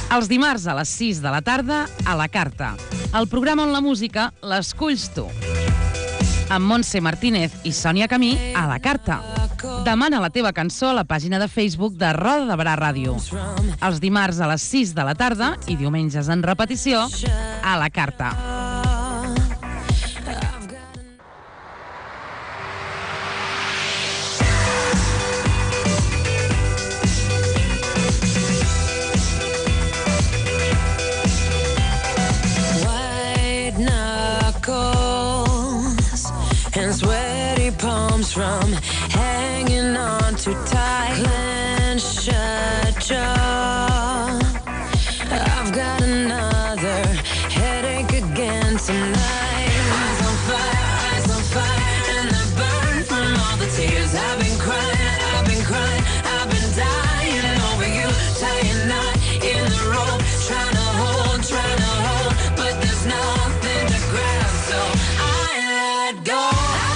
Els dimarts a les 6 de la tarda, a la Carta. El programa on la música l'esculls tu. Amb Montse Martínez i Sònia Camí, a la Carta. Demana la teva cançó a la pàgina de Facebook de Roda de Barà Ràdio. Els dimarts a les 6 de la tarda i diumenges en repetició, a la Carta. And sweaty palms from hanging on too tight. Clench shut jaw. I've got another headache again tonight. Eyes on fire, and the burn from all the tears. I've been crying, I've been dying over you. Tying knot in the rope, trying to hold, but there's nothing to grab, so I let go.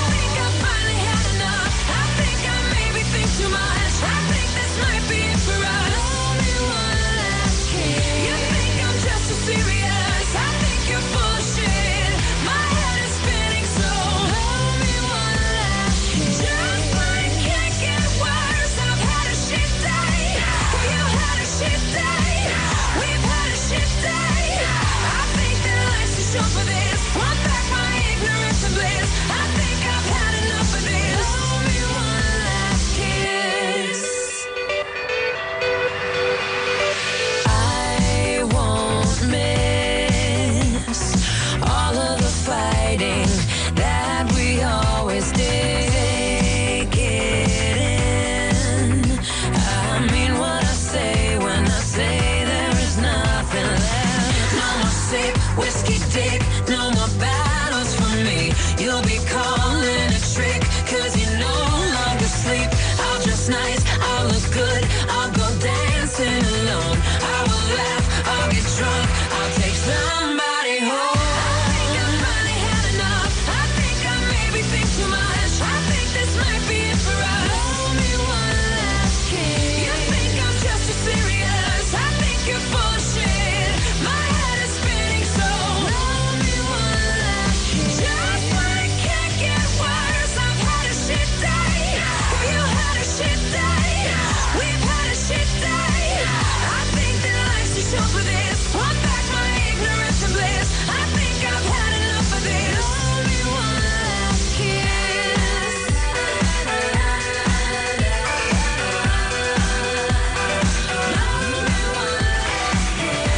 Whiskey dick, no more battles for me. You'll be calling a trick, cause you no longer sleep. I'll dress nice, I'll look good, I'll go dancing alone. I will laugh, I'll get drunk, I'll take somebody home. I think I've finally had enough. I think I maybe think too much. I think this might be it for us. Blow me one last kiss. You think I'm just too serious. I think you're full of shit. My head is spinning, so blow me one last kiss. Just when it can't get worse, I've had a shit day. You had a shit day. We've had a shit day. I think that life's too short for this. Want back my ignorance and bliss. I think I've had enough of this. Blow me one last kiss. Blow me one last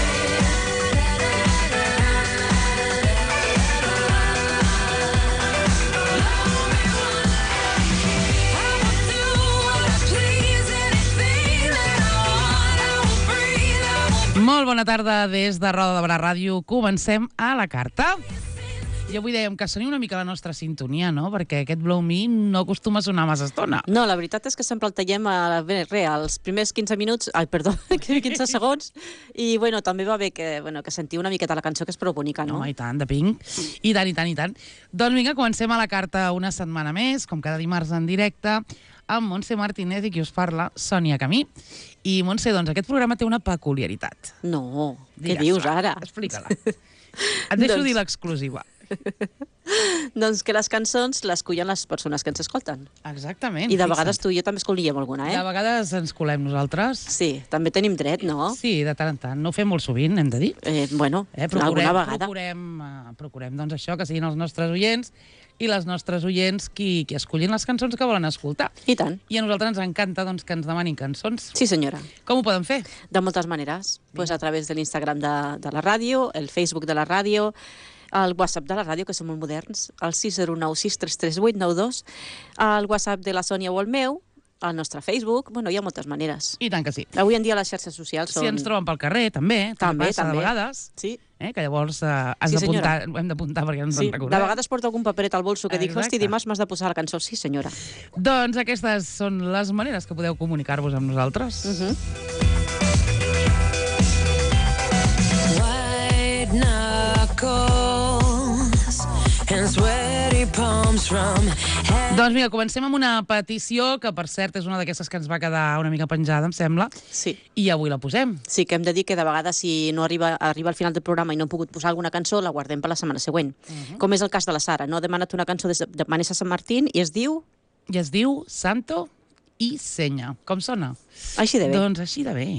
Molt bona tarda des de Roda de Barà Ràdio. Comencem a la Carta. I avui dèiem que soni una mica la nostra sintonia, no? Perquè aquest Blow Me no acostuma a sonar massa estona. No, la veritat és que sempre el tallem als primers 15 minuts, 15 segons, i bueno, també va bé que sentiu una miqueta la cançó, que és prou bonica, no? Home, i tant, de Pink. I tant, i tant, i tant. Doncs vinga, comencem a la Carta una setmana més, com cada dimarts en directe, amb Montse Martínez i qui us parla, Sònia Camí. I Montse, doncs aquest programa té una peculiaritat. No, què dius ara? Explica-la. Et deixo dir l'exclusiva. Doncs que les cançons les cullen les persones que ens escolten. Exactament. I de vegades tu i jo també escollíem alguna, De vegades ens colem nosaltres. Sí, també tenim dret, no? Sí, de tant en tant. No ho fem molt sovint, hem de dir. Bueno, alguna vegada. Procurem doncs això, que siguin els nostres oients i les nostres oients qui escollin les cançons que volen escoltar. I tant. I a nosaltres ens encanta doncs, que ens demanin cançons. Sí, senyora. Com ho poden fer? De moltes maneres. Pues a través de l'Instagram de la ràdio, el Facebook de la ràdio, el WhatsApp de la ràdio, que som molt moderns, el 609 633 892, el WhatsApp de la Sònia o el meu, al nostre Facebook. Bueno, hi ha moltes maneres. I tant que sí. Avui en dia les xarxes socials són... Si ens troben pel carrer, també. També. De vegades. Sí. Que llavors hem d'apuntar perquè ens en recordem. De vegades porto algun paperet al bolso que dic, hosti, dimarts m'has de posar la cançó. Sí, senyora. Doncs aquestes són les maneres que podeu comunicar-vos amb nosaltres. White knuckles and sweaty palms from head. Doncs mira, comencem amb una petició que, per cert, és una d'aquestes que ens va quedar una mica penjada, em sembla, Sí. i avui la posem. Sí, que hem de dir que de vegades si no arriba al final del programa i no hem pogut posar alguna cançó, la guardem per la setmana següent. Com és el cas de la Sara, no? Ha demanat una cançó de Vanessa San Martín i es diu... I es diu Santo i Senya. Com sona? Així de bé. Doncs així de bé.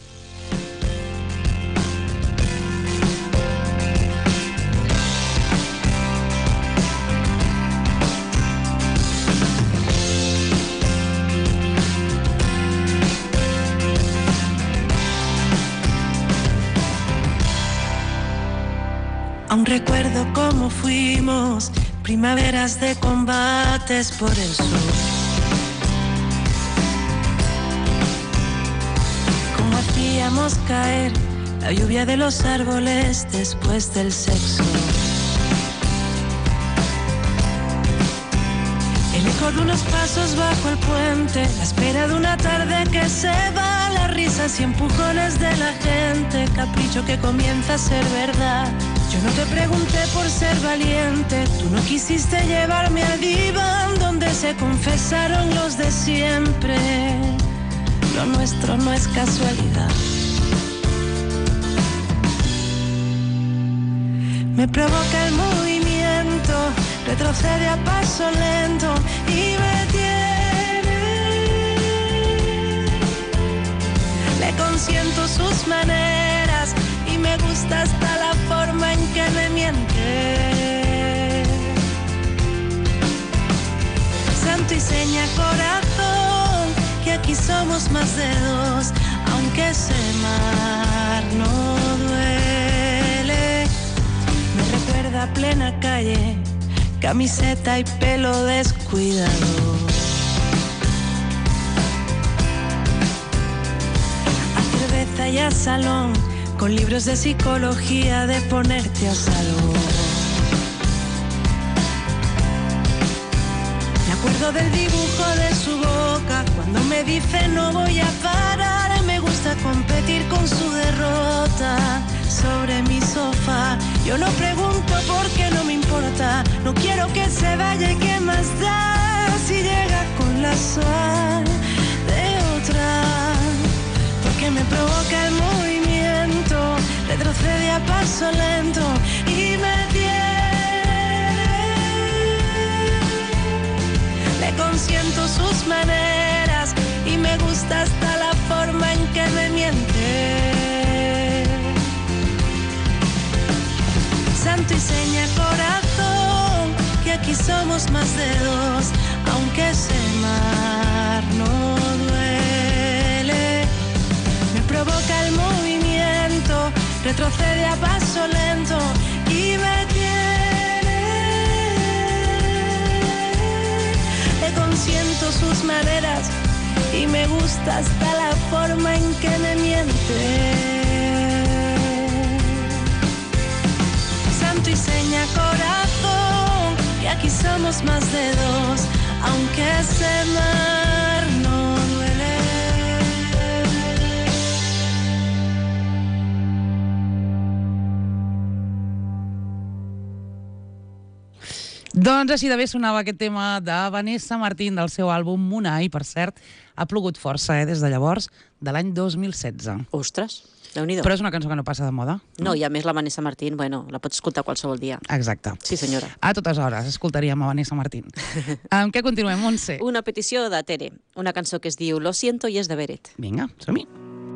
Aún recuerdo cómo fuimos, primaveras de combates por el sur. Cómo hacíamos caer la lluvia de los árboles después del sexo. El eco de unos pasos bajo el puente, la espera de una tarde que se va, las risas y empujones de la gente, capricho que comienza a ser verdad. Yo no te pregunté por ser valiente, tú no quisiste llevarme al diván donde se confesaron los de siempre. Lo nuestro no es casualidad. Me provoca el movimiento, retrocede a paso lento y me tiene. Le consiento sus maneras y me gusta hasta la forma en que me miente. Santo y seña corazón, que aquí somos más de dos, aunque ese mar no duele. Me recuerda plena calle, camiseta y pelo descuidado. A cerveza y a salón, con libros de psicología de ponerte a salvo. Me acuerdo del dibujo de su boca cuando me dice no voy a parar. Me gusta competir con su derrota sobre mi sofá. Yo no pregunto porque no me importa, no quiero que se vaya y qué más da si llega con la sal de otra, porque me provoca el movimiento, retrocede a paso lento y me tiene. Le consiento sus maneras y me gusta hasta la forma en que me miente. Santo y seña corazón, que aquí somos más de dos, aunque ese mar no duele. Me provoca el movimiento, retrocede a paso lento y me tiene. Le consiento sus maneras y me gusta hasta la forma en que me miente. Santo y seña corazón, que aquí somos más de dos, aunque ese mar no duele. Doncs així de bé sonava aquest tema de Vanessa Martín del seu àlbum Monai. Per cert, ha plogut força des de llavors, de l'any 2016. Ostres, Déu-n'hi-do. Però és una cançó que no passa de moda. No, i a més la Vanessa Martín, bueno, la pots escoltar qualsevol dia. Exacte. Sí, senyora. A totes hores escoltaríem a Vanessa Martín. Amb què continuem, Montse? Una petició de Tere, una cançó que es diu Lo siento i és de Beret. Vinga, som-hi.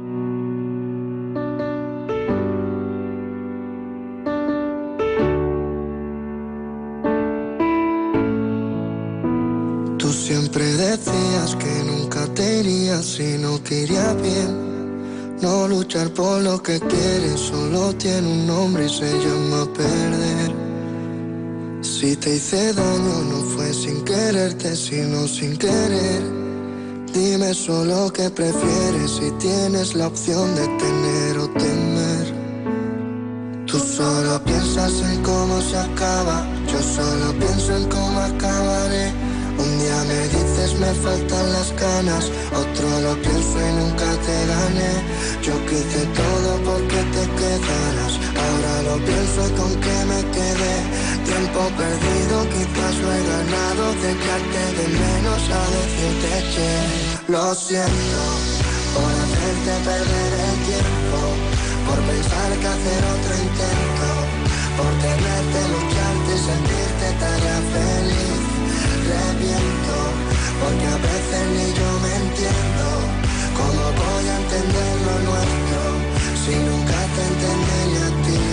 Tú siempre decías que nunca te irías si no te iría bien. No luchar por lo que quieres solo tiene un nombre y se llama perder. Si te hice daño no fue sin quererte sino sin querer. Dime solo qué prefieres si tienes la opción de tener o temer. Tú solo piensas en cómo se acaba, yo solo pienso en cómo acabaré. Un día me dices me faltan las ganas, otro lo pienso y nunca te gané. Yo quise todo porque te quedaras, ahora lo lo pienso y con qué me quedé. Tiempo perdido, quizás lo he ganado, de echarte de menos a decirte que lo siento por hacerte perder el tiempo, por pensar que hacer otro intento, por tenerte, lucharte y sentirte tarea feliz. Reviento, porque a veces ni yo me entiendo. ¿Cómo voy a entender lo nuestro si nunca te entendí ni a ti?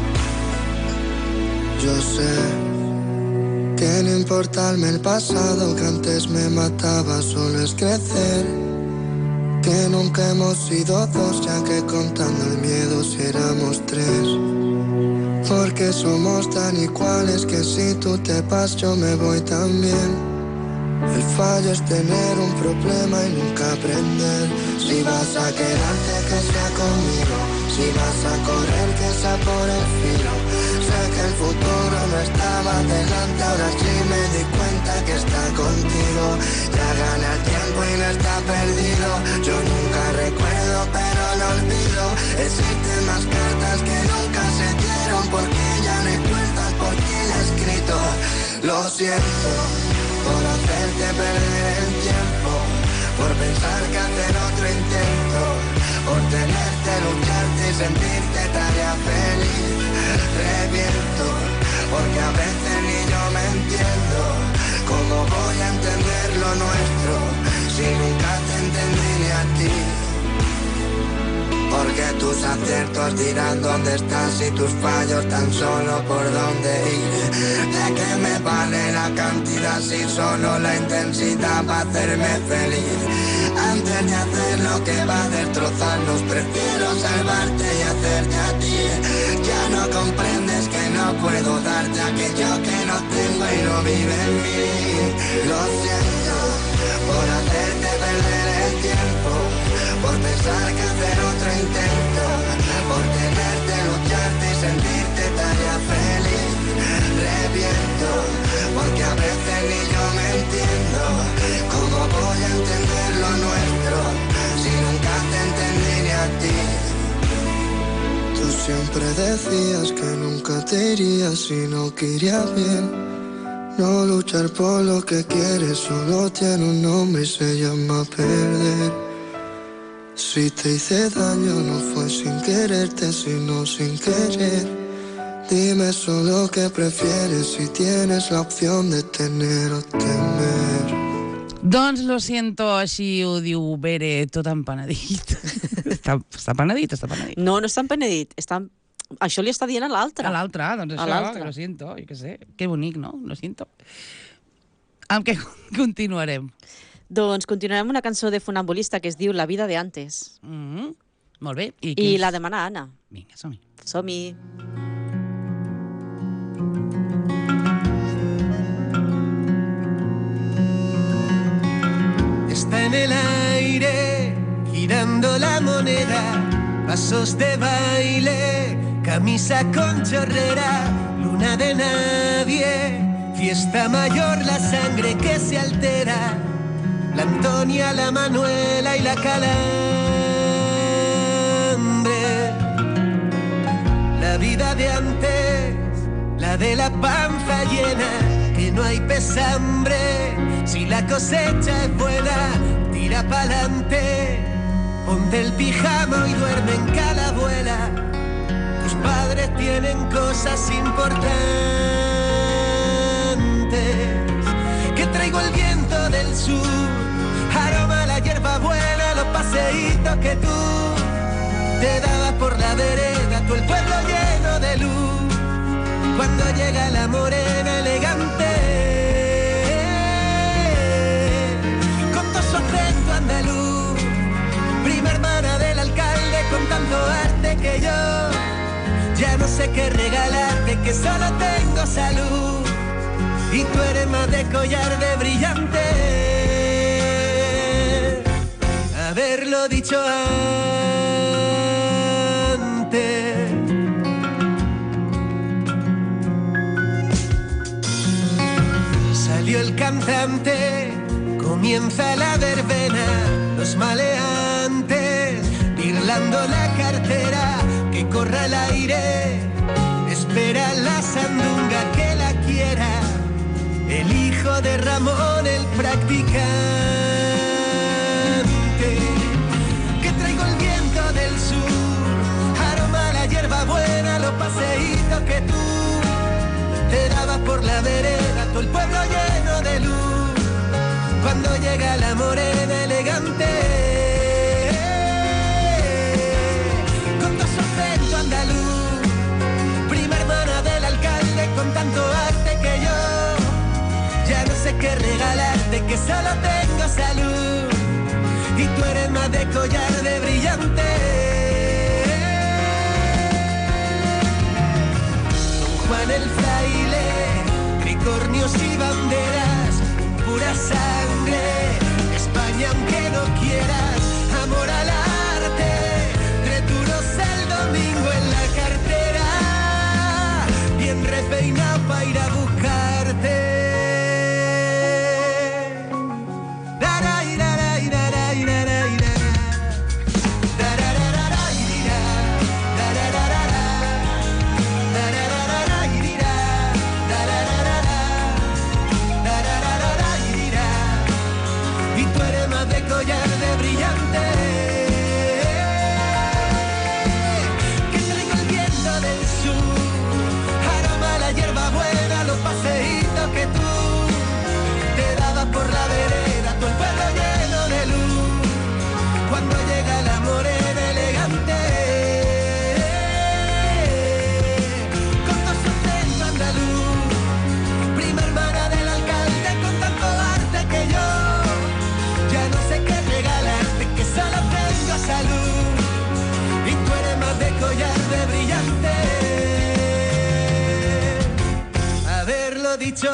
Yo sé que no importarme el pasado que antes me mataba, solo es crecer. Que nunca hemos sido dos, ya que contando el miedo si éramos tres. Porque somos tan iguales que si tú te vas yo me voy también. El fallo es tener un problema y nunca aprender. Si vas a quedarte que sea conmigo, si vas a correr que sea por el filo. Sé que el futuro no estaba delante, ahora sí me di cuenta que está contigo. Ya gana el tiempo y no está perdido. Yo nunca recuerdo pero no olvido. Existen más cartas que nunca se dieron, porque ya no hay puertas por quien ha escrito. Lo siento por hacerte perder el tiempo, por pensar que hacer otro intento, por tenerte, lucharte y sentirte tarea feliz. Reviento, porque a veces ni yo me entiendo. ¿Cómo voy a entender lo nuestro si nunca te entendí ni a ti? Porque tus aciertos dirán dónde estás y tus fallos tan solo por dónde ir. ¿De qué me vale la cantidad si solo la intensidad va a hacerme feliz? Antes de hacer lo que va a destrozarnos, prefiero salvarte y hacerte a ti. Ya no comprendes que no puedo darte aquello que no tengo y no vive en mí. Lo siento por hacerte perder el tiempo, por pensar que hacer otro intento, por tenerte, lucharte y sentirte tarea feliz. Reviento, porque a veces ni yo me entiendo. ¿Cómo voy a entender lo nuestro si nunca te entendí ni a ti? Tú siempre decías que nunca te irías si no querías bien. No luchar por lo que quieres solo tiene un nombre y se llama perder. Si te hice daño no fue sin quererte, sino sin querer. Dime solo qué prefieres si tienes la opción de tener o temer. Doncs lo siento, així ho diu Bere, tot empenedit. Està penedit, està penedit. No, no està empenedit, això li està dient a l'altre. A l'altre, doncs això, lo siento, jo què sé. Que bonic, no? Lo siento. Amb què continuarem? Doncs continuarem una cançó de Funambulista que es diu La vida de antes. Molt bé. I la demana Anna. Vinga, som-hi. Som-hi. Está en el aire, girando la moneda, pasos de baile, camisa con chorrera, luna de nadie, fiesta mayor, la sangre que se altera, la Antonia, la Manuela y la Calambre, la vida de antes, la de la panza llena, que no hay pesambre, si la cosecha es buena, tira pa'lante, ponte el pijama y duerme en calabuela. Tus padres tienen cosas importantes, que traigo el viento del sur, aroma la hierba buena, los paseitos que tú te dabas por la vereda, todo el pueblo lleno de luz, cuando llega la morena elegante, con todo su acento andaluz, prima hermana del alcalde con tanto arte que yo ya no sé qué regalarte, que solo tengo salud y tú eres más de collar de brillante. Haberlo dicho antes. Salió el cantante, comienza la verbena, los maleantes, birlando la cartera, que corra el aire, ritmo de Ramón el practicante. Que traigo el viento del sur, aroma a la hierba buena, los paseitos que tú te dabas por la vereda, todo el pueblo lleno de luz. Cuando llega la morena elegante, con todo su acento andaluz, prima hermana del alcalde, con tanto arte que yo ya no sé qué regalarte, que solo tengo salud y tú eres más de collar de brillante. Don Juan el fraile, tricornios y banderas, pura sangre, España aunque no quieras, amor al arte, 3 duros el domingo en la cartera, bien repeinado para ir a buscarte. Collar de brillante, que traigo el viento del sur, aroma a la hierba buena, los paseitos que tú te dabas por la vereda, todo el pueblo lleno de luz, cuando llega la morena elegante, con todo su acento andaluz, prima hermana del alcalde, con tanto arte que yo ya no sé qué regalarte, que solo tengo salud y tú eres más de collar de brillante. Haberlo dicho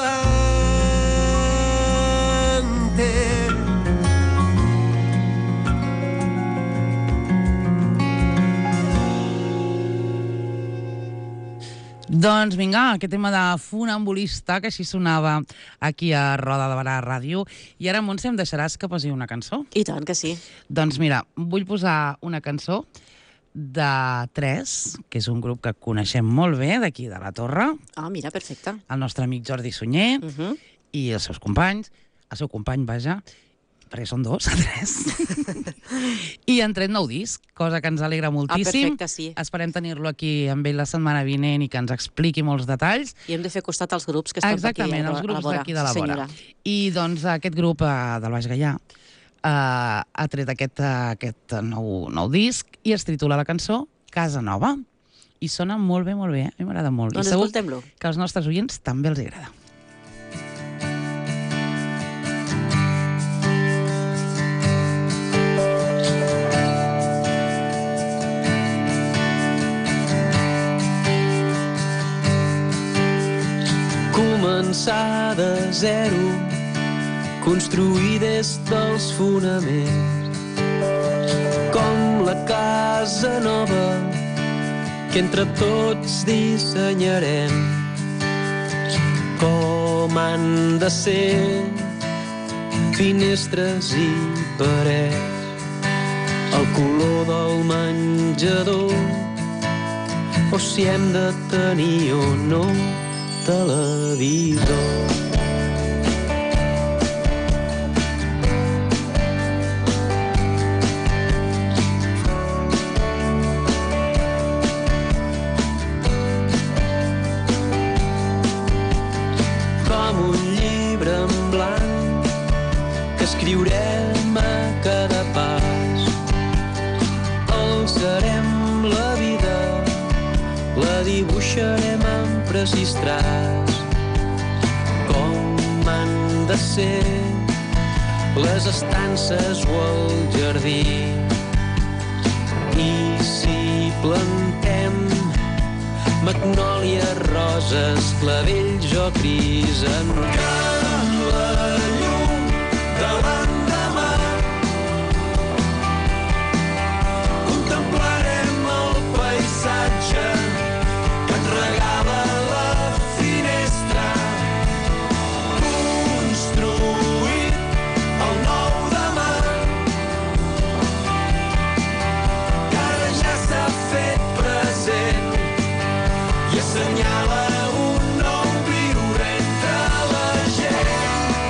antes. Doncs vinga, aquest tema de funambulista, que així sonava aquí a Roda de Barà Ràdio. I ara, Montse, em deixaràs que posi una cançó? I tant que sí. Doncs mira, vull posar una cançó de Tres, que és un grup que coneixem molt bé, d'aquí de la Torre. Ah, mira, perfecte. El nostre amic Jordi Sunyer i els seus companys, el seu company, vaja, perquè són 2, 3. I han tret nou disc, cosa que ens alegra moltíssim. Perfecte, sí. Esperem tenir-lo aquí amb ell la setmana vinent i que ens expliqui molts detalls. I hem de fer costat als grups que estan exactament, aquí els grups d'aquí de la vora. I doncs aquest grup del Baix Gaià ha tret aquest nou disc i es titula la cançó Casa Nova. I sona molt bé, molt bé. A mi m'agrada molt. Doncs I segur escoltem-lo. que als nostres oients també els agrada. Començar de zero, construir des dels fonaments, com la casa nova que entre tots dissenyarem, com han de ser finestres i parets, el color del menjador, o si hem de tenir o no televisor. Com un llibre en blanc que escriurem a cada pas, alçarem la vida, la dibuixarem amb precís traç, com han de ser les estances o el jardí. I si plantem magnòlies, roses, clavells o crisantems, la llum de l'endemà contemplarem el paisatge que ens regala la finestra, construït el nou demà, que ara ja s'ha fet present i assenyala un nou viure entre la gent.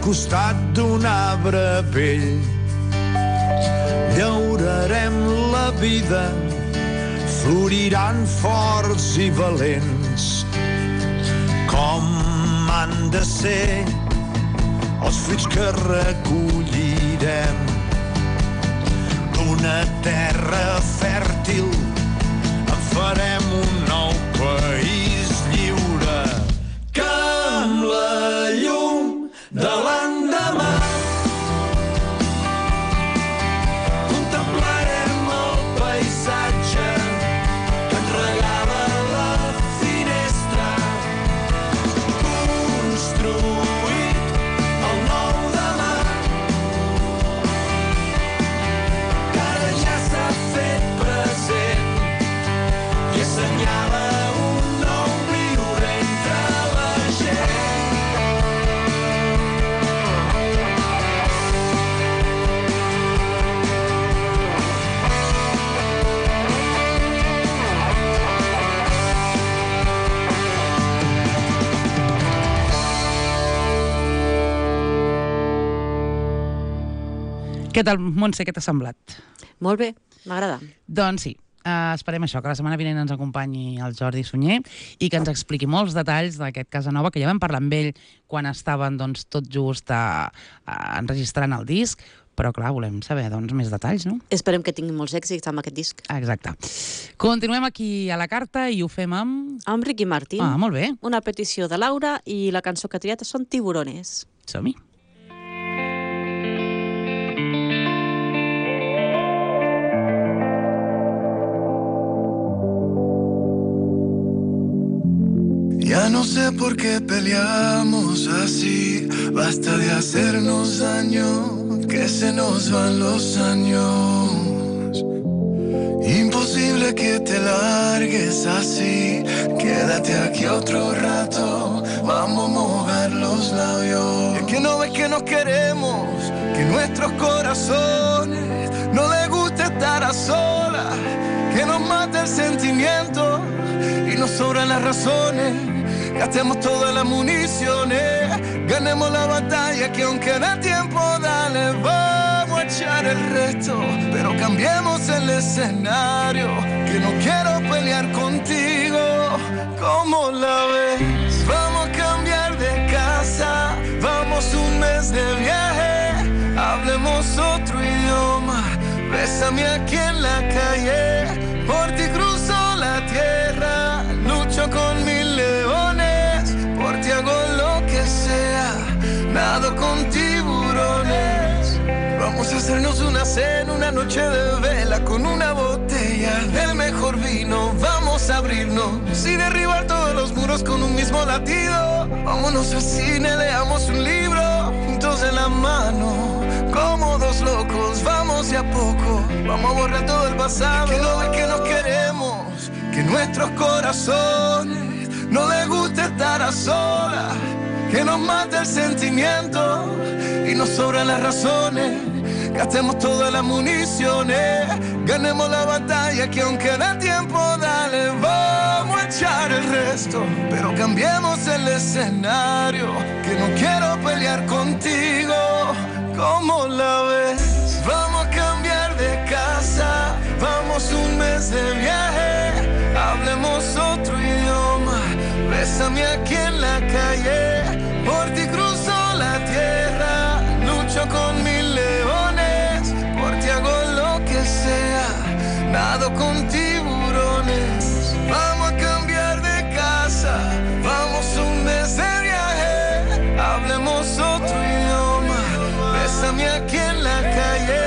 costat d'un arbre vell. Llaurarem la vida, floriran forts i valents, com han de ser els fruits que recollirem d'una terra fèrtil. En farem un nou país lliure que amb la llum de l'endemà contemplarem el paisatge que ens regala la finestra, construït el nou demà que ara ja s'ha fet present i assenyala un nou viure entre la gent. Què tal, Montse, què t'ha semblat? Molt bé, m'agrada. Doncs sí, esperem això, que la setmana vinent ens acompanyi el Jordi Sunyer i que ens expliqui molts detalls d'aquest Casanova, que ja vam parlar amb ell quan estaven doncs, tot just enregistrant el disc, però clar, volem saber doncs, més detalls, no? Esperem que tinguin molts èxits amb aquest disc. Exacte. Continuem aquí a la carta i ho fem amb... Amb Ricky Martin. Ah, molt bé. Una petició de Laura i la cançó que ha triat són Tiburones. Som-hi. Ya no sé por qué peleamos así, basta de hacernos daño, que se nos van los años. Imposible que te largues así, quédate aquí otro rato, vamos a mover los labios. Es que no ves que nos queremos, que nuestros corazones no les gusta estar a solas, que nos mata el sentimiento y nos sobran las razones. Gastemos todas las municiones, ganemos la batalla que aún queda tiempo, dale, vamos a echar el resto, pero cambiemos el escenario, que no quiero pelear contigo, ¿cómo la ves? Vamos a cambiar de casa, vamos un mes de viaje, hablemos otro idioma, bésame aquí en la calle, por ti cruzo la tierra, lucho con mil leones, por ti hago lo que sea, nado con tiburones. Vamos a hacernos una cena, una noche de vela, con una botella del mejor vino. Vamos a abrirnos y derribar todos los muros con un mismo latido. Vámonos al cine, leamos un libro, juntos en la mano, como dos locos. Vamos de a poco, vamos a borrar todo el pasado. Que no ves que nos queremos, que nuestros corazones no les gusta estar a solas, que nos mata el sentimiento y nos sobran las razones. Gastemos todas las municiones, ganemos la batalla que aún queda tiempo, dale, vamos a echar el resto, pero cambiemos el escenario, que no quiero pelear contigo, ¿cómo la ves? Vamos a cambiar de casa, vamos un mes de viaje, hablemos otro idioma, bésame aquí en la calle, por ti cruzo la tierra, lucho con mil leones, por ti hago lo que sea, nado con tiburones. Vamos a cambiar de casa, vamos un mes de viaje, hablemos otro idioma, bésame aquí en la calle.